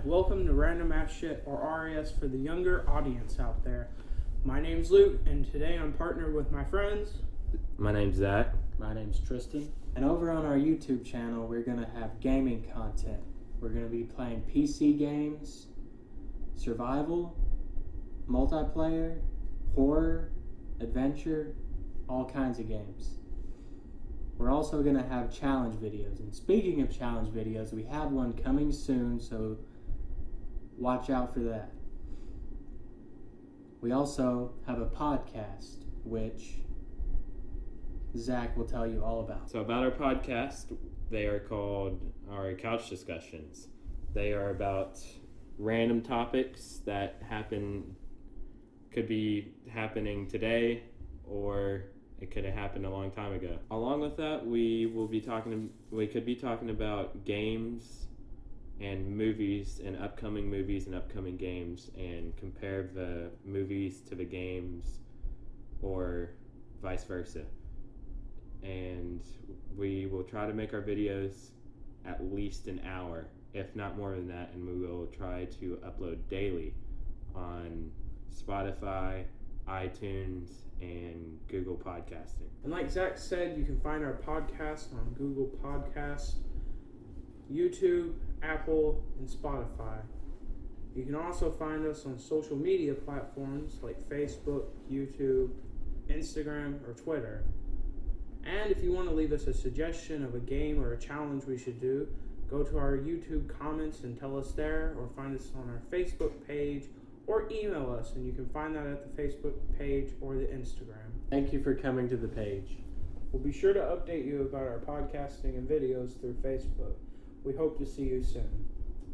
welcome to Random Ass Shit, or RAS for the younger audience out there. My name's Luke, and today I'm partnered with my friends. My name's Zach. My name's Tristan. And over on our YouTube channel, we're going to have gaming content. We're going to be playing PC games, survival, multiplayer, horror, adventure, all kinds of games. We're also going to have challenge videos. And speaking of challenge videos, we have one coming soon, so watch out for that. We also have a podcast, which Zach will tell you all about. So about our podcast, they are called our couch discussions. They are about random topics that could be happening today, or it could have happened a long time ago. Along with that, we could be talking about games and movies and upcoming games, and compare the movies to the games or vice versa. And we will try to make our videos at least an hour, if not more than that, and we will try to upload daily on Spotify, iTunes, and Google Podcasting. And like Zach said, you can find our podcast on Google Podcasts, YouTube, Apple, and Spotify. You can also find us on social media platforms like Facebook, YouTube, Instagram, or Twitter. And if you want to leave us a suggestion of a game or a challenge we should do, go to our YouTube comments and tell us there, or find us on our Facebook page, or email us, and you can find that at the Facebook page or the Instagram. Thank you for coming to the page. We'll be sure to update you about our podcasting and videos through Facebook. We hope to see you soon.